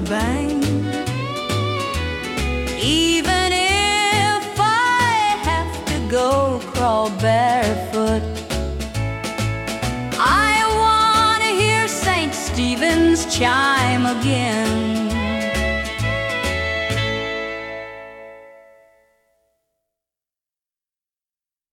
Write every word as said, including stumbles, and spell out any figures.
bang. Even if I have to go crawl barefoot, I want to hear Saint Stephen's chime again.